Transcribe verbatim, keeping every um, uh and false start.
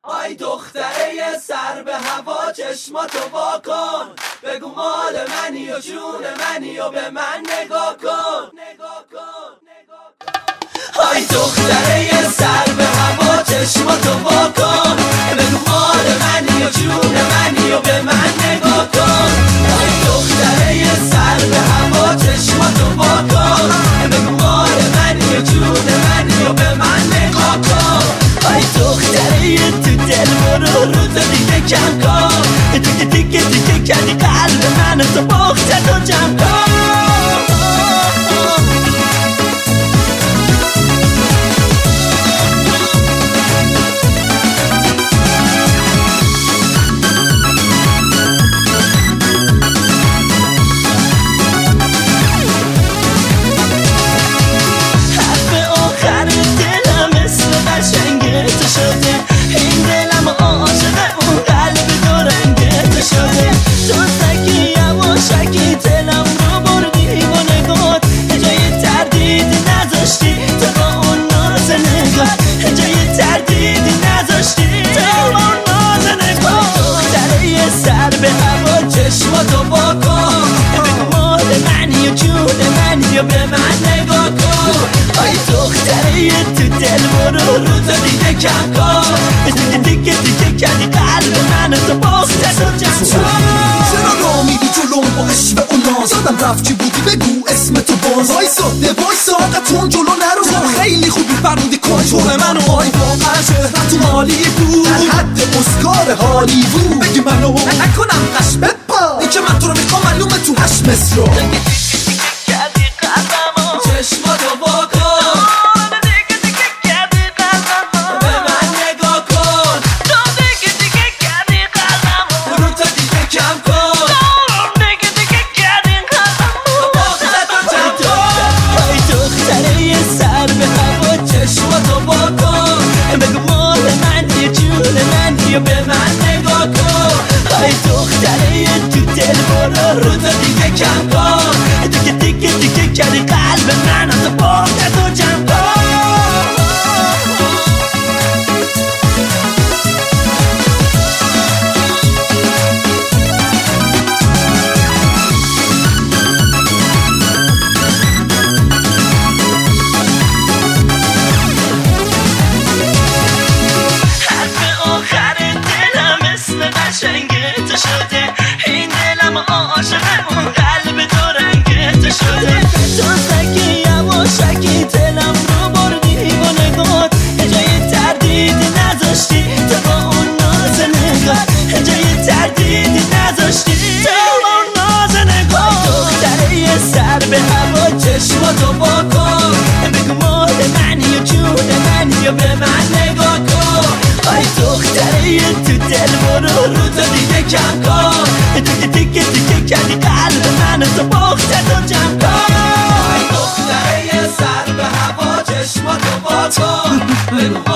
آی دختره سر به هوا چشماتو وا کن، بگو مال منی و جون منی و به من نگاه کن. آی دختره سر به هوا چشماتو وا کن، بگو مال منی و جون منی و به من نگاه کن. آی دختره سر به هوا چشماتو وا کن، بگو مال منی و جون منی و به من نگاه کن. آی دختره تو دل برو رو تو دیگه کم کن، دیگه دیگه دیگه کردی قلب من تو بخت تو جمع کن. چشماتو با کن، بگو مال منی و جون منی و به من نگاه کن. آی دختره تو دل برو رو تو دیگه کم کن، دیگه دیگه دیگه کردی قلب من تو بخت تو جمع کن. چرا را میری جلوم با عشق و ناز؟ یادم رفت چی بودی بگو اسم تو باز. وایساده وایسا قطعون جلو نرو، خیلی خوبی فرمودی کنترل منو. آی واقعا شهرت تو مالی بود، در حد اسکار هالیوود. بگی منو نکنم قشبت با این که من تو رو میخوام معلومه تو هشت مصر رو. کردی قلبمو چشماتو با کن، دیگه دیگه کردی قلبمو به من نگاه کن. تو دیگه دیگه کردی قلبمو رو تو دیگه کم کن، دیگه دیگه کردی قلبمو بخت تو جمع کن. آی دختره سر به هوا چشماتو با کن، بگو مال منی جون منی و به من نگاه کن. آی دختره تو دل برو رو تو دیگه کم کن، دیگه دیگه دیگه کردی قلب من تو بخت تو جمع کن. حرف آخر دلم اسم قشنگه تو شده، این دلم عاشق اون قلب تو رنگ تو شده. تو سکی یواشکی دلم رو بردی با نگات، جای تردیدی نذاشتی تو با اون ناز نگات، جای تردیدی نذاشتی تو با اون ناز نگات. دختره سر به هوا چشماتو با کن، بگو مال منی و جون منی و به من نگاه کن. آی دختره تو دل برو رو تو دیگه کم کن، دیگه دیگه دیگه کردی قلب من تو بخت تو جمع کن. آی دختره سر به هوا چشماتو با کن، بگو